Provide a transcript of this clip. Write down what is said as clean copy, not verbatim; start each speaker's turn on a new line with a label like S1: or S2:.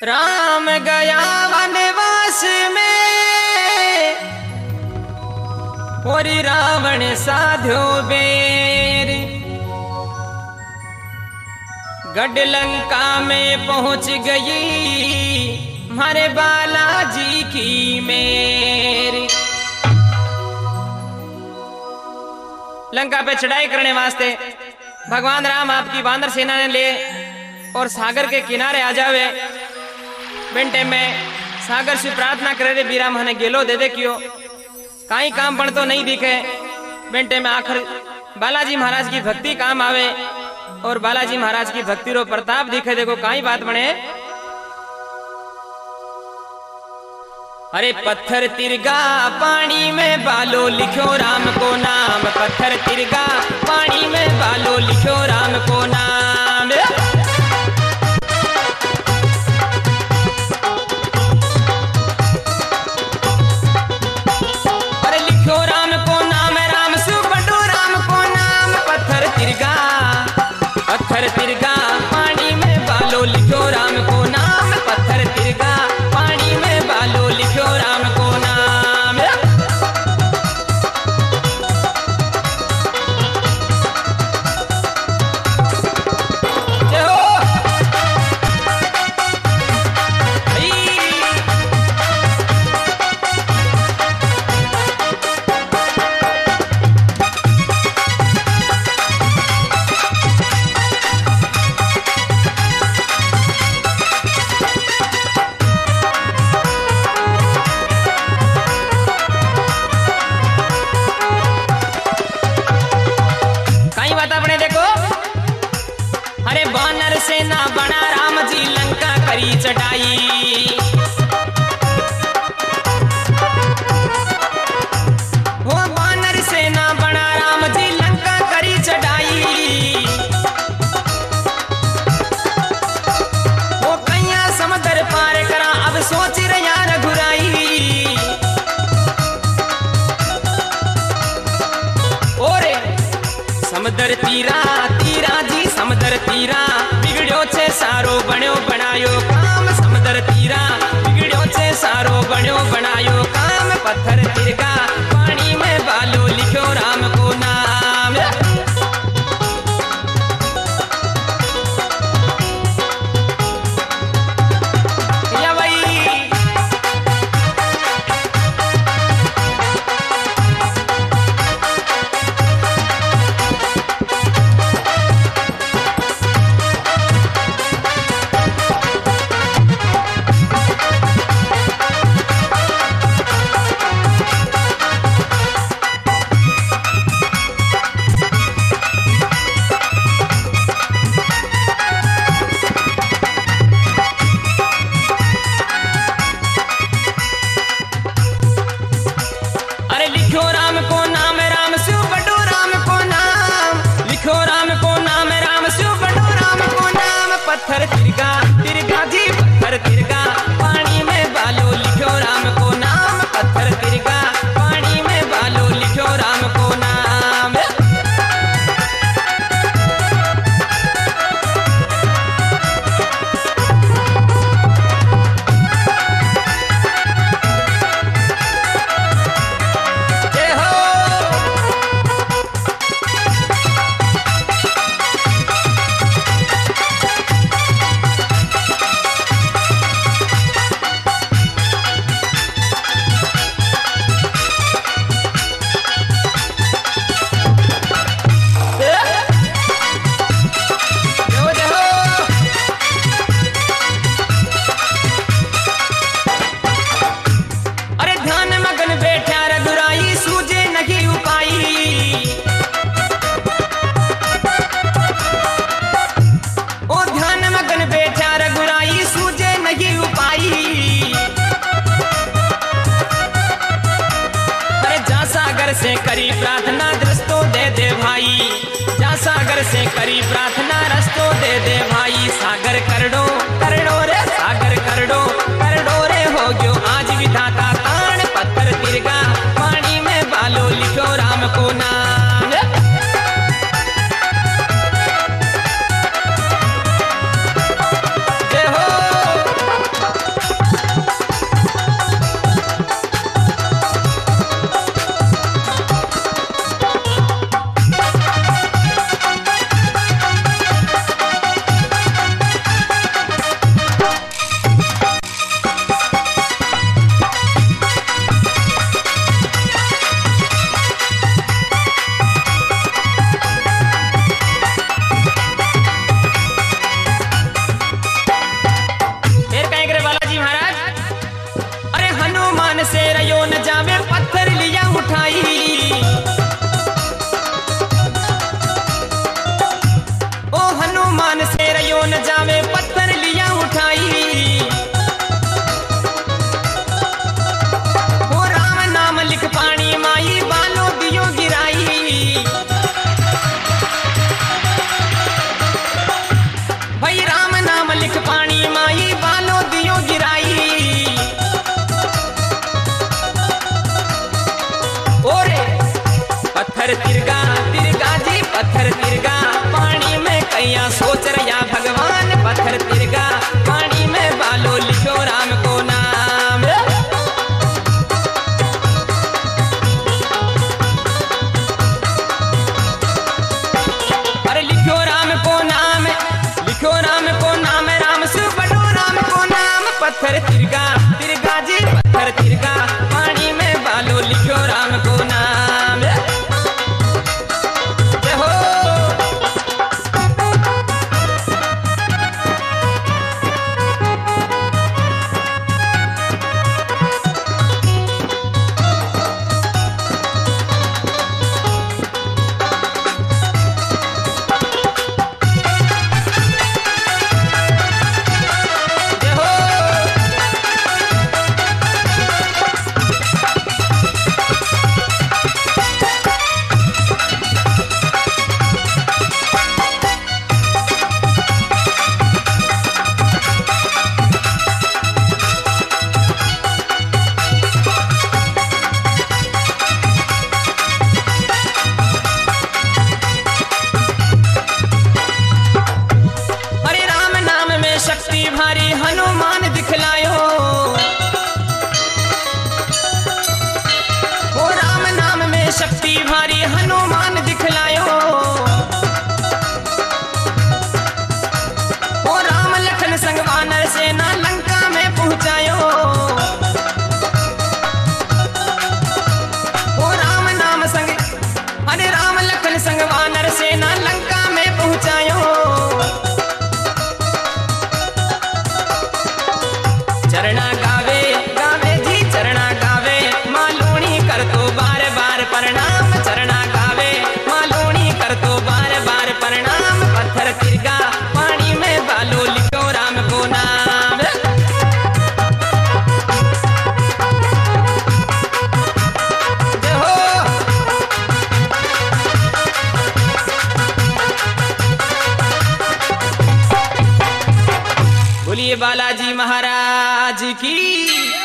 S1: राम गया वनवास में और रावण साधो बेर। गढ़ लंका में पहुंच गई हमारे बालाजी की मेर। लंका पे चढ़ाई करने वास्ते भगवान राम आपकी बानर सेना ने ले और सागर के किनारे आ जावे। बेंटे में सागर से प्रार्थना करे रे बीरा मने गेलो दे दे क्यों काई काम पण तो नहीं दिखे। बेंटे में आखिर बालाजी महाराज की भक्ति काम आवे और बालाजी महाराज की भक्ति रो प्रताप दिखे। देखो काई बात बने। अरे पत्थर तिरगा पानी में बालो लिखो राम को नाम। पत्थर तिरगा पानी में बालो लिखो राम को नाम। अरे लिखो राम को नाम राम सुबडो राम को नाम। पत्थर तिरगा पानी में बालो लिखो राम को नाम। पत्थर तिरगा पानी में बालो लिखो राम को नाम। जय हो सेना बना राम जी लंका करी चढ़ाई। वो वानर सेना बना राम जी लंका करी चढ़ाई। वो कैया समुद्र पार करा अब सोच रहा रघुराई। ओरे समुद्र तीरा तीरा जी समुद्र तीरा बिगड़ो छे सारो बण्यो बनायो काम। समुद्र तीरा बिगड़ो छे सारो बण्यो बनायो काम। पत्थर तिरगा पानी में बालो लिखो राम को नाम। या भाई पत्थर तिरगा जी पत्थर तिरगा पानी में बालो लिखो राम को नाम। पत्थर तिरगा पानी में बालो लिखो राम को नाम। जय हो से करी प्रार्थना रस्तो दे दे भाई। जा सागर से करी प्रार्थना रस्तो दे दे भाई। सागर करडो करडो रे सागर करडो करडो रे हो गयो आज विधाता ताण। पत्थर तिरगा पानी में बालो लिखो राम को नाम। जय हो चलियो न जावे पत्थर लिया उठाई। ओ राम नाम लिख पानी माई बालो दियो गिराई। भाई राम नाम लिख पानी माई बालो दियो गिराई। ओरे पत्थर तिरगा तिरगा जी पत्थर तिरगा पानी में कैया सोच रहा भगवान। पत्थर तिरगा पानी में बालो लिखो राम को नाम। अरे लिखो राम को नाम, लिखो राम को नाम, राम से बड़ो राम को नाम। पत्थर तिरगा तिरगा जी पत्थर तिरगा पानी में बालो लिखो राम को नाम। जय हो। शक्ति भारी हनुमान दिखलायो। ओ राम नाम में शक्ति भारी हनुमान दिखलायो। ओ राम लखन संग वानर सेना लंका में पहुंचायो। ओ राम नाम संग अरे राम लखन संग वानर सेना लंका में पहुंचायो। चरणा गावे गावे जी चरणा गावे मालूणी कर तो बार बार प्रणाम। चरणा गावे मालूणी कर तो बार बार प्रणाम। पत्थर तिरगा पानी में बालो लिखो राम को नाम। जय हो। बोलिए बालाजी महाराज की।